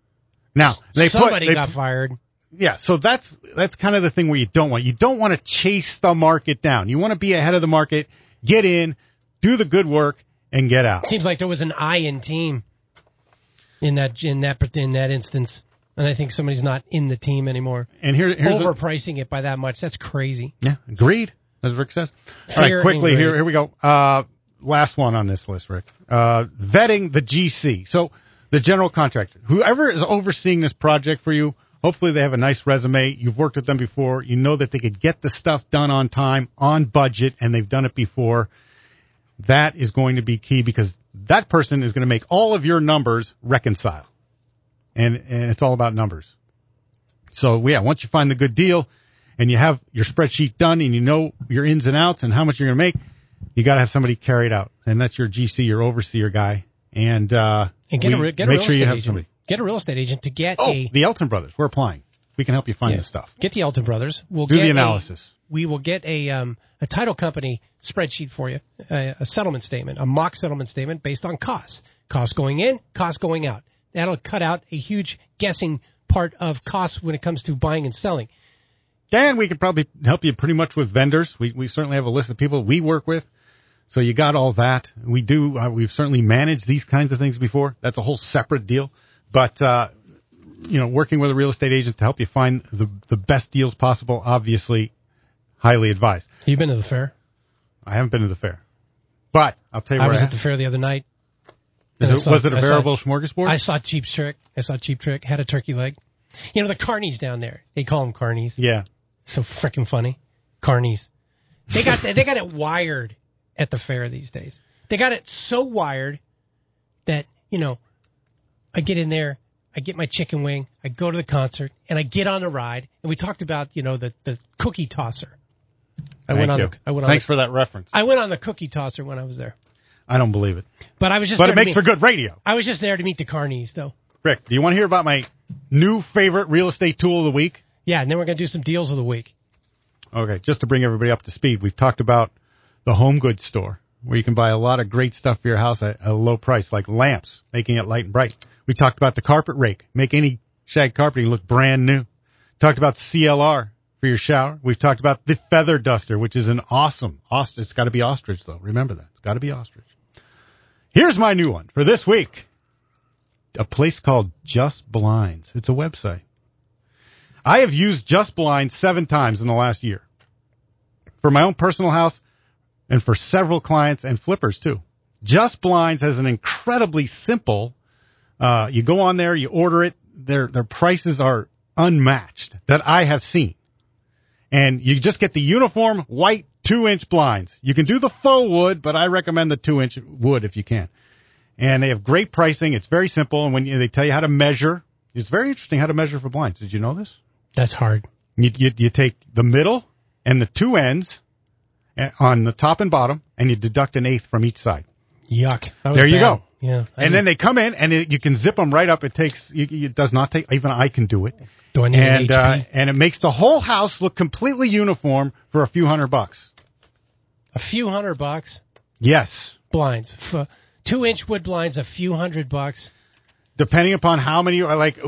Now, somebody got fired. Yeah, so that's kind of the thing where you don't want to chase the market down. You want to be ahead of the market, get in, do the good work, and get out. Seems like there was an I in team in that instance, and I think somebody's not in the team anymore. And here's overpricing it by that much. That's crazy. Yeah, agreed, as Rick says. All right, quickly here we go. Last one on this list, Rick. Vetting the GC. So the general contractor, whoever is overseeing this project for you, hopefully they have a nice resume. You've worked with them before. You know that they could get the stuff done on time, on budget, and they've done it before. That is going to be key because that person is going to make all of your numbers reconcile. And it's all about numbers. So, yeah, once you find the good deal and you have your spreadsheet done and you know your ins and outs and how much you're going to make, you got to have somebody carry it out. And that's your GC, your overseer guy. And make sure you have somebody. Get a real estate agent to get the Elton Brothers. We're applying. We can help you find this stuff. Get the Elton Brothers. We'll do the analysis. We will get a title company spreadsheet for you, a settlement statement, a mock settlement statement based on costs. Costs going in, costs going out. That'll cut out a huge guessing part of costs when it comes to buying and selling. Dan, we could probably help you pretty much with vendors. We certainly have a list of people we work with. So you got all that. We do. We've certainly managed these kinds of things before. That's a whole separate deal. But, working with a real estate agent to help you find the best deals possible, obviously, highly advised. You been to the fair? I haven't been to the fair. But I'll tell you where I was at the fair the other night. Was it a variable smorgasbord? I saw Cheap Trick. Had a turkey leg. You know, the carnies down there. They call them carnies. Yeah. So freaking funny. Carnies. They got it wired at the fair these days. They got it so wired that, I get in there, I get my chicken wing, I go to the concert, and I get on the ride. And we talked about, the cookie tosser. Thanks for that reference. I went on the cookie tosser when I was there. I don't believe it. But I was just. But it makes for good radio. I was just there to meet the carnies, though. Rick, do you want to hear about my new favorite real estate tool of the week? Yeah, and then we're going to do some deals of the week. Okay, just to bring everybody up to speed, we've talked about the home goods store, where you can buy a lot of great stuff for your house at a low price, like lamps, making it light and bright. We talked about the carpet rake, make any shag carpeting look brand new. Talked about the CLR for your shower. We've talked about the feather duster, which is an awesome ostrich. It's got to be ostrich, though. Remember that. It's got to be ostrich. Here's my new one for this week. A place called Just Blinds. It's a website. I have used Just Blinds 7 times in the last year. For my own personal house and for several clients and flippers too. Just Blinds has an incredibly simple, you go on there, you order it, their prices are unmatched that I have seen. And you just get the uniform white 2-inch blinds. You can do the faux wood, but I recommend the 2-inch wood if you can. And they have great pricing. It's very simple. And when they tell you how to measure, it's very interesting how to measure for blinds. Did you know this? That's hard. You take the middle and the 2 ends on the top and bottom, and you deduct 1/8 from each side. Yuck. There you go. Yeah. And then they come in, and you can zip them right up. It does not take, even I can do it. Do I need an HP? And it makes the whole house look completely uniform for a few $100. A few $100? Yes. Blinds. 2-inch wood blinds, a few $100. Depending upon how many,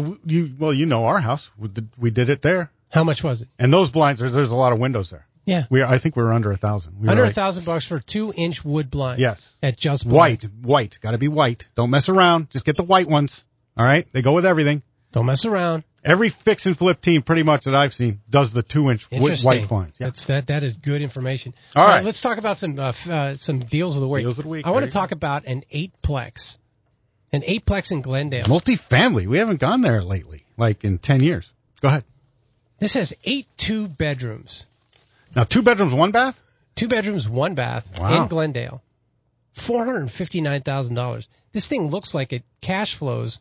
you know our house. We did it there. How much was it? And those blinds, there's a lot of windows there. Yeah. I think we were under 1,000. Under $1,000 for 2-inch wood blinds. Yes. At Just Blinds. White. Got to be white. Don't mess around. Just get the white ones. All right? They go with everything. Don't mess around. Every fix and flip team pretty much that I've seen does the 2-inch white blinds. Yeah. That is good information. All right. Let's talk about some deals of the week. Deals of the week. I want to talk about an 8-plex. An 8-plex in Glendale. Multifamily. We haven't gone there lately, like in 10 years. Go ahead. This has 8 2-bedrooms. Now, 2 bedrooms, 1 bath? 2 bedrooms, 1 bath in Glendale. $459,000. This thing looks like it cash flows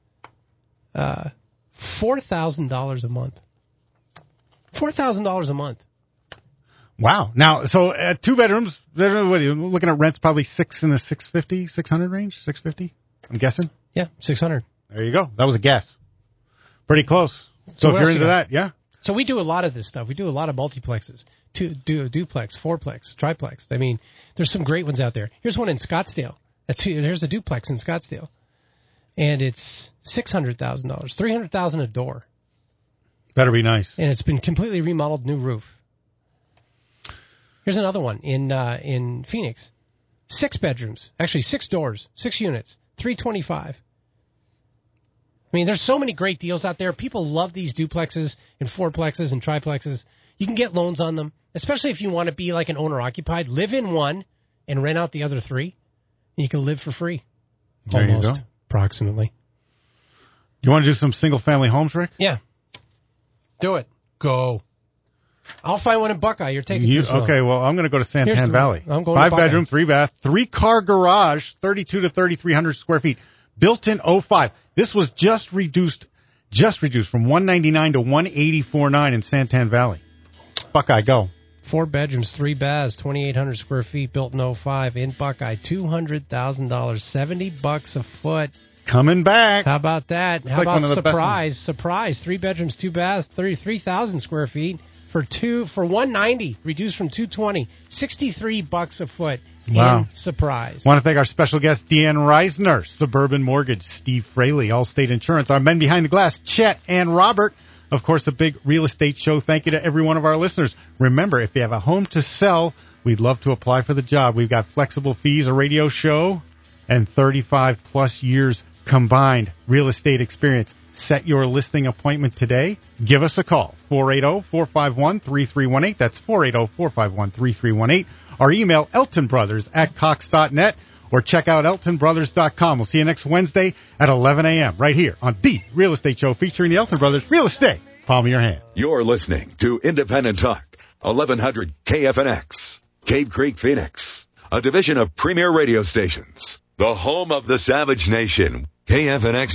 $4,000 a month. $4,000 a month. Wow. Now, so at 2 bedrooms, what are you looking at rents? Probably 6 in the 600 range? 650? I'm guessing. Yeah, 600. There you go. That was a guess. Pretty close. So if you're into that, yeah. So we do a lot of this stuff. We do a lot of multiplexes, duplex, 4-plex, triplex. I mean, there's some great ones out there. Here's one in Scottsdale. Here's a duplex in Scottsdale. and it's $600,000, $300,000 a door. Better be nice. And it's been completely remodeled, new roof. Here's another one in Phoenix. 6 bedrooms, actually 6 doors, 6 units, $325,000. I mean, there's so many great deals out there. People love these duplexes and fourplexes and triplexes. You can get loans on them, especially if you want to be like an owner-occupied. Live in one and rent out the other 3, and you can live for free. There almost, you go. approximately. You want to do some single-family homes, Rick? Yeah. Do it. Go. I'll find one in Buckeye. You're taking too slow. Okay, well, I'm going to go to Santan Valley. I'm going 5 to Buckeye. bedroom, 3 bath, 3-car garage, 32 to 3,300 square feet. Built in 05. This was just reduced from $199 to $184.9 in Santan Valley. Buckeye, go. 4 bedrooms, 3 baths, 2,800 square feet, built in 05 in Buckeye, $200,000, $70 a foot. Coming back. How about that? How like about one of the best surprise? Surprise! 3 bedrooms, 2 baths, 33,000 square feet for $190, reduced from $220, $63 a foot. Wow. In Surprise. Want to thank our special guest, Deanne Reisner, Suburban Mortgage, Steve Fraley, Allstate Insurance, our men behind the glass, Chet and Robert. Of course, a big real estate show. Thank you to every one of our listeners. Remember, if you have a home to sell, we'd love to apply for the job. We've got flexible fees, a radio show, and 35-plus years combined real estate experience. Set your listing appointment today. Give us a call, 480-451-3318. That's 480-451-3318. Our email, eltonbrothers@cox.net, or check out eltonbrothers.com. We'll see you next Wednesday at 11 a.m. right here on The Real Estate Show featuring the Elton Brothers. Real estate, palm of your hand. You're listening to Independent Talk, 1100 KFNX, Cave Creek, Phoenix, a division of Premier Radio Stations, the home of the Savage Nation, KFNX.